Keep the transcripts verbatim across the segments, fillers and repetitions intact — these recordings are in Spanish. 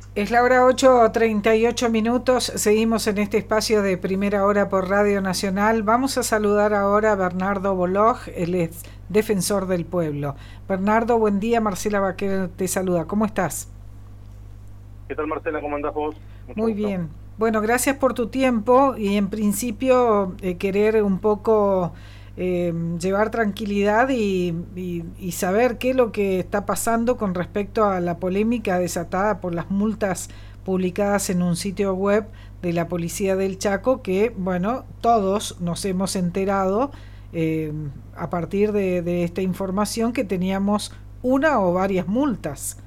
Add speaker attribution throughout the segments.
Speaker 1: Es la hora ocho treinta y ocho minutos, seguimos en este espacio de Primera Hora por Radio Nacional. Vamos a saludar ahora a Bernardo Bolog, él es defensor del pueblo. Bernardo, buen día, Marcela Baquer te saluda, ¿cómo estás?
Speaker 2: ¿Qué tal, Marcela? ¿Cómo andás vos? Mucho
Speaker 1: Muy
Speaker 2: gusto.
Speaker 1: bien, bueno, gracias por tu tiempo y en principio eh, querer un poco eh, llevar tranquilidad y, y, y saber qué es lo que está pasando con respecto a la polémica desatada por las multas publicadas en un sitio web de la Policía del Chaco, que, bueno, todos nos hemos enterado eh, a partir de, de esta información que teníamos una o varias multas.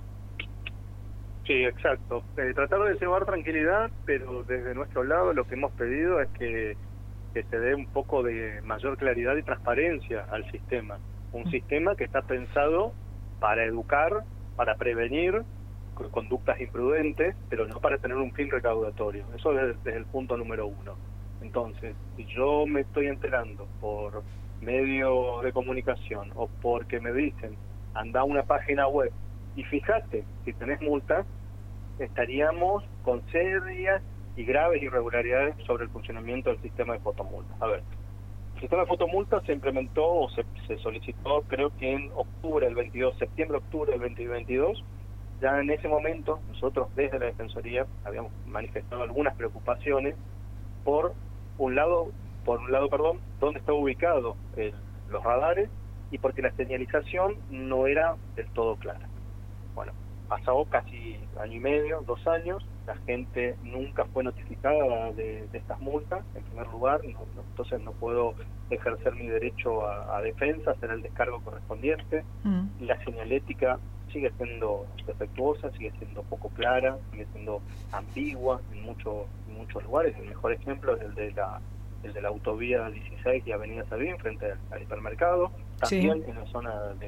Speaker 2: Sí, exacto. Eh, tratar de llevar tranquilidad, pero desde nuestro lado lo que hemos pedido es que, que se dé un poco de mayor claridad y transparencia al sistema. Un sistema que está pensado para educar, para prevenir conductas imprudentes, pero no para tener un fin recaudatorio. Eso es desde el punto número uno. Entonces, si yo me estoy enterando por medios de comunicación o porque me dicen, anda a una página web y fíjate, si tenés multas, estaríamos con serias y graves irregularidades sobre el funcionamiento del sistema de fotomultas. A ver, el sistema de fotomultas se implementó o se, se solicitó, creo que en octubre del veintidós, septiembre-octubre del dos mil veintidós. Ya en ese momento, nosotros desde la Defensoría habíamos manifestado algunas preocupaciones por un lado, por un lado, perdón, dónde estaba ubicado el, los radares y porque la señalización no era del todo clara. Bueno, pasó casi año y medio, dos años, la gente nunca fue notificada de, de estas multas, en primer lugar, no, no, entonces no puedo ejercer mi derecho a, a defensa, hacer el descargo correspondiente. Mm. La señalética sigue siendo defectuosa, sigue siendo poco clara, sigue siendo ambigua en, mucho, en muchos lugares. El mejor ejemplo es el de la, el de la autovía dieciséis y Avenida Sabín, frente al, al hipermercado, también sí. En la zona de...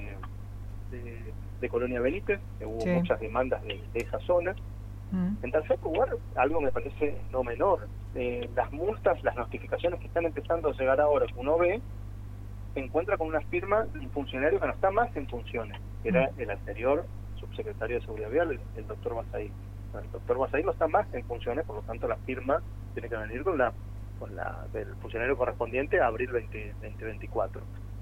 Speaker 2: de de Colonia Benítez, que hubo sí. muchas demandas de, de esa zona. Mm. En tercer lugar, algo me parece no menor, eh, las multas, las notificaciones que están empezando a llegar ahora, que uno ve, se encuentra con una firma de un funcionario que no está más en funciones, que mm. era el anterior subsecretario de Seguridad Vial, el, el doctor Basaí. El doctor Basaí no está más en funciones, por lo tanto la firma tiene que venir con la, con la del funcionario correspondiente a abril veinte veinticuatro.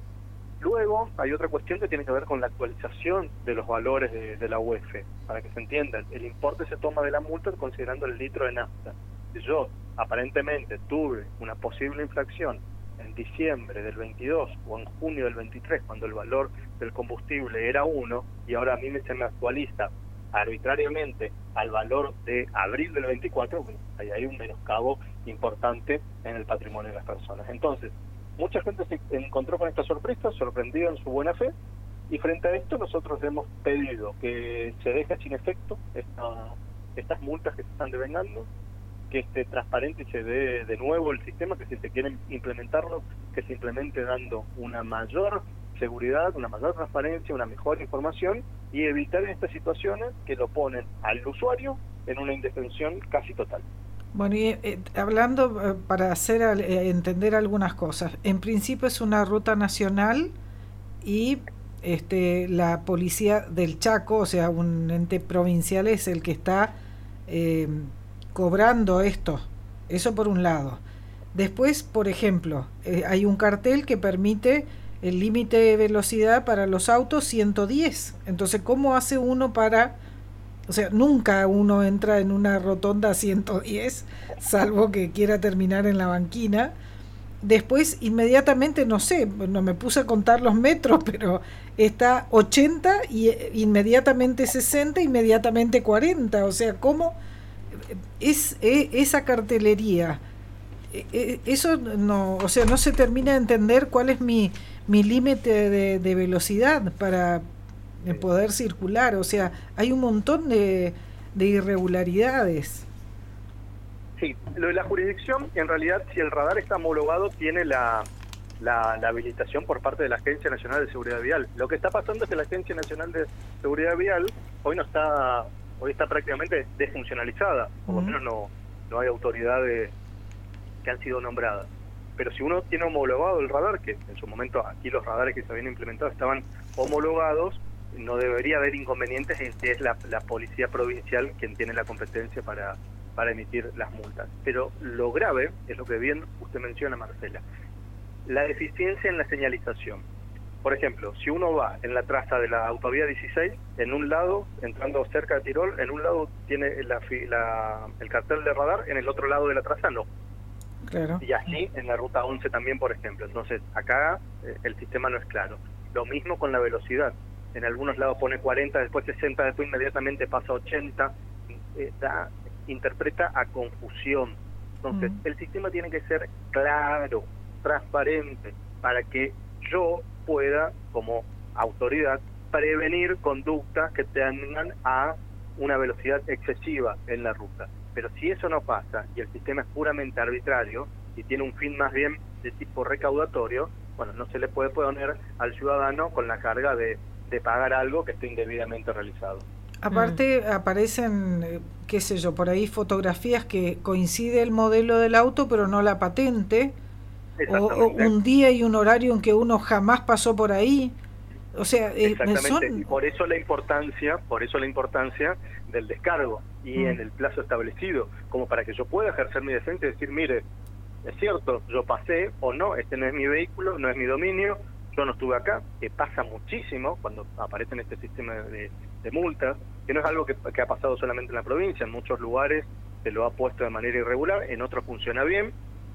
Speaker 2: Luego hay otra cuestión que tiene que ver con la actualización de los valores de, de la U E F. Para que se entienda, el importe se toma de la multa considerando el litro de nafta. Si yo aparentemente tuve una posible infracción en diciembre del veintidós o en junio del veintitrés, cuando el valor del combustible era uno, y ahora a mí se me actualiza arbitrariamente al valor de abril del veinticuatro, bueno, ahí hay un menoscabo importante en el patrimonio de las personas. Entonces, mucha gente se encontró con esta sorpresa, sorprendido en su buena fe, y frente a esto nosotros hemos pedido que se deje sin efecto esta, estas multas que se están devengando, que esté transparente y se dé de nuevo el sistema, que si se quieren implementarlo, que se implemente dando una mayor seguridad, una mayor transparencia, una mejor información, y evitar estas situaciones que lo ponen al usuario en una indefensión casi total.
Speaker 1: Bueno, y eh, hablando eh, para hacer eh, entender algunas cosas, en principio es una ruta nacional y este, la policía del Chaco, o sea, un ente provincial es el que está eh, cobrando esto, eso por un lado. Después, por ejemplo, eh, hay un cartel que permite el límite de velocidad para los autos ciento diez, entonces, ¿cómo hace uno para...? O sea, nunca uno entra en una rotonda a ciento diez, salvo que quiera terminar en la banquina. Después, inmediatamente, no sé, no me puse a contar los metros, pero está ochenta y inmediatamente sesenta, inmediatamente cuarenta. O sea, ¿cómo es, es esa cartelería? Eso no, o sea, no se termina de entender cuál es mi, mi límite de, de velocidad para... de poder circular, o sea, hay un montón de, de irregularidades.
Speaker 2: Sí, lo de la jurisdicción, en realidad, si el radar está homologado, tiene la, la, la habilitación por parte de la Agencia Nacional de Seguridad Vial. Lo que está pasando es que la Agencia Nacional de Seguridad Vial hoy no está, hoy está prácticamente desfuncionalizada, por lo menos no, no hay autoridades que han sido nombradas. Pero si uno tiene homologado el radar, que en su momento aquí los radares que se habían implementado estaban homologados, no debería haber inconvenientes en que es la, la policía provincial quien tiene la competencia para, para emitir las multas. Pero lo grave es lo que bien usted menciona, Marcela, la deficiencia en la señalización. Por ejemplo, si uno va en la traza de la autovía dieciséis, en un lado, entrando cerca de Tirol, en un lado tiene la, la, el cartel de radar, en el otro lado de la traza no.
Speaker 1: Claro.
Speaker 2: Y así en la ruta once también, por ejemplo. Entonces, acá eh, el sistema no es claro. Lo mismo con la velocidad. En algunos lados pone cuarenta, después sesenta, después inmediatamente pasa a ochenta. Eh, da, interpreta a confusión. Entonces, mm. el sistema tiene que ser claro, transparente, para que yo pueda, como autoridad, prevenir conductas que tengan a una velocidad excesiva en la ruta. Pero si eso no pasa y el sistema es puramente arbitrario y tiene un fin más bien de tipo recaudatorio, bueno, no se le puede poner al ciudadano con la carga de, de pagar algo que esté indebidamente realizado.
Speaker 1: Aparte mm. aparecen, qué sé yo, por ahí fotografías que coincide el modelo del auto pero no la patente, o, o un día y un horario en que uno jamás pasó por ahí. O sea,
Speaker 2: exactamente,
Speaker 1: son...
Speaker 2: y por eso la importancia, por eso la importancia del descargo y mm. en el plazo establecido, como para que yo pueda ejercer mi defensa y decir, mire, es cierto, yo pasé o no, este no es mi vehículo, no es mi dominio, yo no estuve acá, que pasa muchísimo cuando aparece en este sistema de, de multas, que no es algo que, que ha pasado solamente en la provincia, en muchos lugares se lo ha puesto de manera irregular, en otros funciona bien.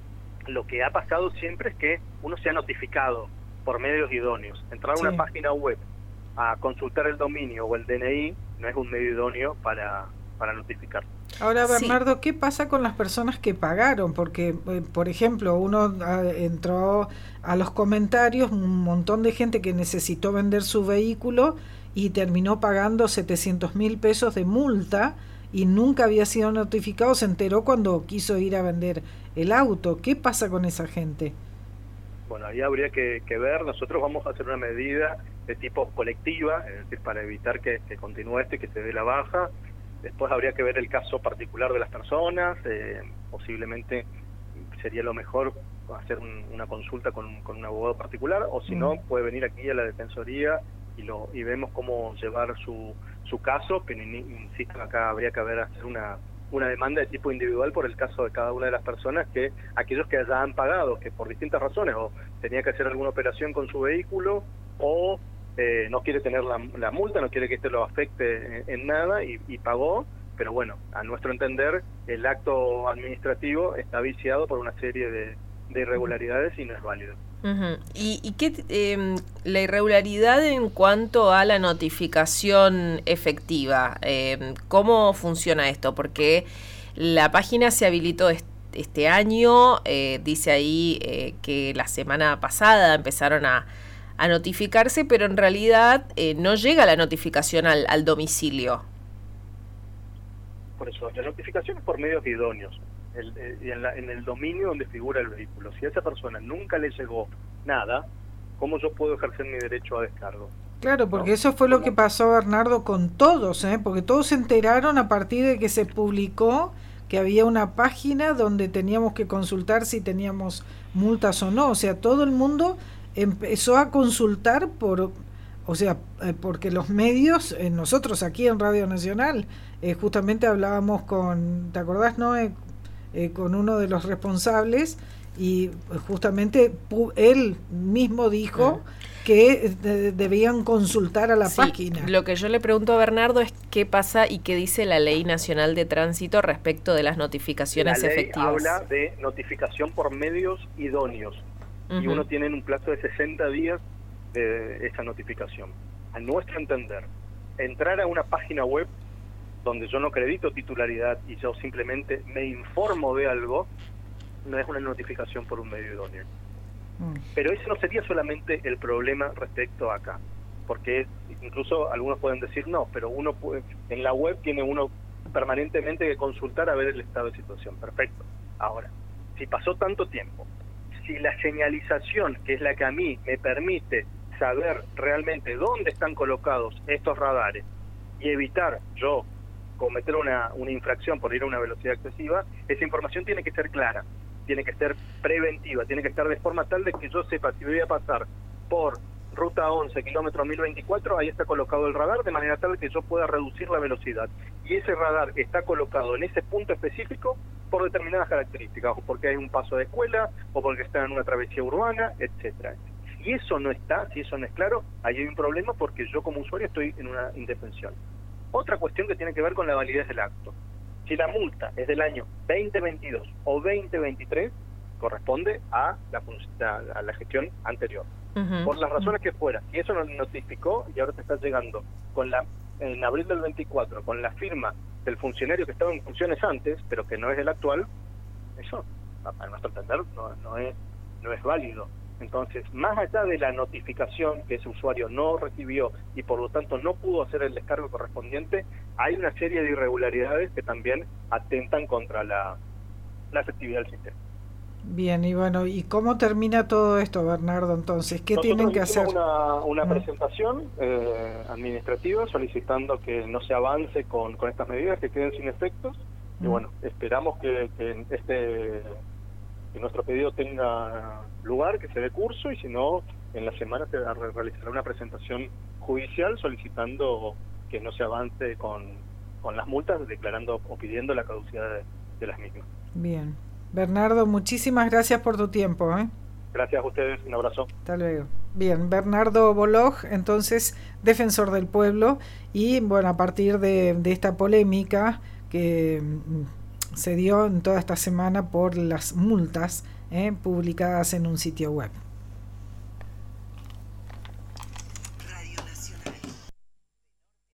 Speaker 2: Lo que ha pasado siempre es que uno se ha notificado por medios idóneos. Entrar a sí. una página web a consultar el dominio o el D N I no es un medio idóneo para, para notificar.
Speaker 1: Ahora, Bernardo, sí. ¿qué pasa con las personas que pagaron? Porque, eh, por ejemplo, uno a, entró a los comentarios, un montón de gente que necesitó vender su vehículo y terminó pagando setecientos mil pesos de multa y nunca había sido notificado, se enteró cuando quiso ir a vender el auto. ¿Qué pasa con esa gente?
Speaker 2: Bueno, ahí habría que, que ver, nosotros vamos a hacer una medida de tipo colectiva, es decir, para evitar que, que continúe esto y que se dé la baja. Después habría que ver el caso particular de las personas, eh, posiblemente sería lo mejor hacer un, una consulta con, con un abogado particular, o si mm. no, puede venir aquí a la Defensoría y lo y vemos cómo llevar su, su caso, pero insisto, acá habría que haber hacer una una demanda de tipo individual por el caso de cada una de las personas, que aquellos que ya han pagado, que por distintas razones, o tenía que hacer alguna operación con su vehículo, o eh, no quiere tener la, la multa, no quiere que esto lo afecte en, en nada, y, y pagó, pero bueno, a nuestro entender, el acto administrativo está viciado por una serie de, de irregularidades y no es válido.
Speaker 3: Uh-huh. ¿Y, y qué eh, la irregularidad en cuanto a la notificación efectiva? Eh, ¿Cómo funciona esto? Porque la página se habilitó est- este año, eh, dice ahí eh, que la semana pasada empezaron a, a notificarse, pero en realidad eh, no llega la notificación al, al domicilio.
Speaker 2: Por eso, la notificación es por medios idóneos. El, eh, en, la, en el dominio donde figura el vehículo. Si a esa persona nunca le llegó nada, ¿cómo yo puedo ejercer mi derecho a descargo?
Speaker 1: Claro, porque
Speaker 2: ¿no?
Speaker 1: eso fue lo que pasó, Bernardo, con todos, ¿eh? Porque todos se enteraron a partir de que se publicó que había una página donde teníamos que consultar si teníamos multas o no. O sea, todo el mundo empezó a consultar por... O sea, eh, porque los medios, eh, nosotros aquí en Radio Nacional, eh, justamente hablábamos con, ¿te acordás, no? Eh, Eh, con uno de los responsables y justamente pu- él mismo dijo mm. que de- debían consultar a la
Speaker 3: sí,
Speaker 1: página.
Speaker 3: Lo que yo le pregunto a Bernardo es qué pasa y qué dice la Ley Nacional de Tránsito respecto de las notificaciones
Speaker 2: la ley
Speaker 3: efectivas.
Speaker 2: Habla de notificación por medios idóneos uh-huh. y uno tiene un plazo de sesenta días de esa notificación. A nuestro entender, entrar a una página web donde yo no acredito titularidad y yo simplemente me informo de algo, no es una notificación por un medio idóneo. Mm. Pero ese no sería solamente el problema respecto a acá, porque incluso algunos pueden decir no, pero uno puede, en la web tiene uno permanentemente que consultar a ver el estado de situación. Perfecto. Ahora, si pasó tanto tiempo, si la señalización, que es la que a mí me permite saber realmente dónde están colocados estos radares y evitar yo cometer una, una infracción por ir a una velocidad excesiva, esa información tiene que ser clara, tiene que ser preventiva, tiene que estar de forma tal de que yo sepa si voy a pasar por ruta once, kilómetro mil veinticuatro, ahí está colocado el radar de manera tal que yo pueda reducir la velocidad. Y ese radar está colocado en ese punto específico por determinadas características, o porque hay un paso de escuela, o porque está en una travesía urbana, etcétera. Si eso no está, si eso no es claro, ahí hay un problema porque yo como usuario estoy en una indefensión. Otra cuestión que tiene que ver con la validez del acto. Si la multa es del año veinte veintidós o veinte veintitrés, corresponde a la, a la gestión anterior. Uh-huh. Por las razones que fuera. Si eso nos notificó y ahora te está llegando con la en abril del veinticuatro, con la firma del funcionario que estaba en funciones antes, pero que no es el actual, eso, a nuestro entender, no, no, es, no es válido. Entonces, más allá de la notificación que ese usuario no recibió y por lo tanto no pudo hacer el descargo correspondiente, hay una serie de irregularidades que también atentan contra la, la efectividad del sistema.
Speaker 1: Bien, y bueno, ¿y cómo termina todo esto, Bernardo, entonces? ¿Qué
Speaker 2: Nosotros
Speaker 1: tienen que hacer?
Speaker 2: Una, una ¿Mm? presentación eh, administrativa solicitando que no se avance con, con estas medidas, que queden sin efectos, ¿Mm? Y bueno, esperamos que, que este... que nuestro pedido tenga lugar, que se dé curso, y si no, en la semana se realizará una presentación judicial solicitando que no se avance con, con las multas, declarando o pidiendo la caducidad de, de las mismas.
Speaker 1: Bien. Bernardo, muchísimas gracias por tu tiempo. ¿eh?
Speaker 2: Gracias a ustedes, un abrazo.
Speaker 1: Hasta luego. Bien, Bernardo Bolog, entonces, defensor del pueblo, y bueno, a partir de, de esta polémica que se dio en toda esta semana por las multas eh, publicadas en un sitio web.